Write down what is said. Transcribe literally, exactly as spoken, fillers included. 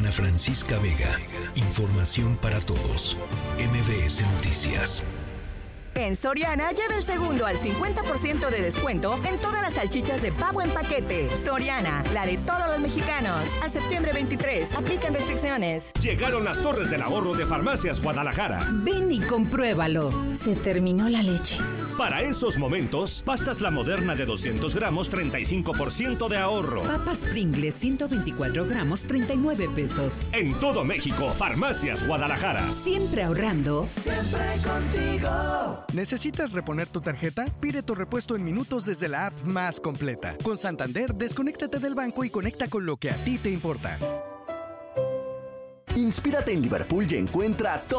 Ana Francisca Vega. Información para todos. M B S Noticias. En Soriana, lleva el segundo al cincuenta por ciento de descuento en todas las salchichas de pavo en paquete. Soriana, la de todos los mexicanos. A septiembre veintitrés, aplican restricciones. Llegaron las torres del ahorro de Farmacias Guadalajara. Ven y compruébalo. Se terminó la leche. Para esos momentos, pastas La Moderna de doscientos gramos, treinta y cinco por ciento de ahorro. Papas Pringles ciento veinticuatro gramos, treinta y nueve pesos. En todo México, Farmacias Guadalajara. Siempre ahorrando. Siempre contigo. ¿Necesitas reponer tu tarjeta? Pide tu repuesto en minutos desde la app más completa. Con Santander, desconéctate del banco y conecta con lo que a ti te importa. Inspírate en Liverpool y encuentra todo